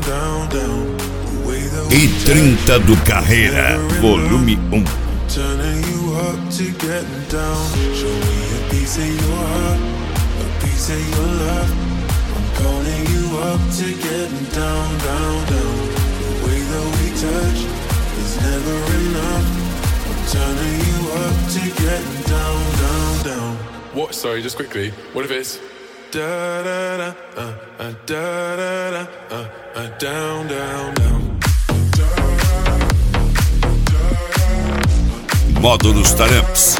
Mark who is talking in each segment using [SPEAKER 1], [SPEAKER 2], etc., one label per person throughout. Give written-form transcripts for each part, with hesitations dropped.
[SPEAKER 1] E 30 do Carreira, volume 1.
[SPEAKER 2] Turning you up to getting down. Show me a piece of your heart, a piece of your love. I'm calling you up to getting down, down, down. The way that we touch is never enough. I'm turning you up to getting down, down, down.
[SPEAKER 3] What? Sorry, just quickly. What if it's
[SPEAKER 2] da da da da da da down, down, down.
[SPEAKER 1] Módulos Taramps.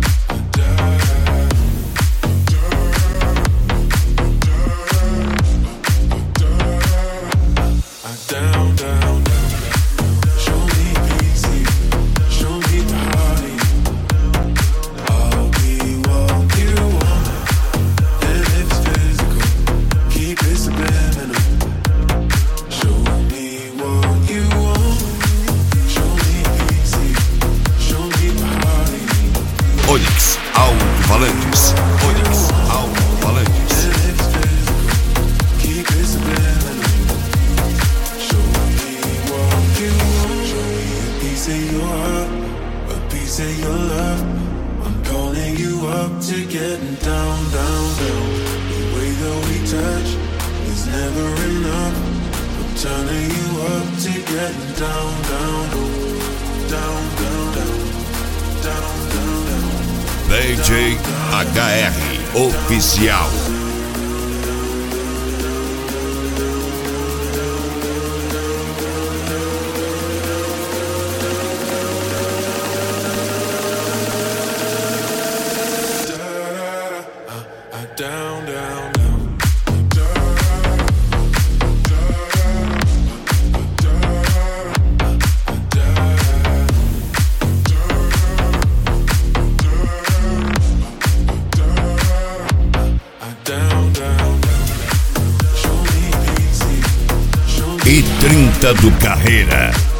[SPEAKER 2] Down, down, down. Show me easy, show me the hearty. I'll be what you want, and if it's physical, keep it subliminal. Show me what you want, show me easy, show me the hearty.
[SPEAKER 1] Onyx Alto-Falantes. Onyx Alto-Falantes.
[SPEAKER 2] And if it's physical, keep it subliminal. Show me what you want. Show me a piece of your heart, a piece of your love. I'm calling you up to getting down, down, down. The way that we touch is never enough. I'm turning you up to getting down, down, down, down, down, down, down, down.
[SPEAKER 1] DJ HR Oficial.
[SPEAKER 2] Down, down, down.
[SPEAKER 1] E 30 do Carreira.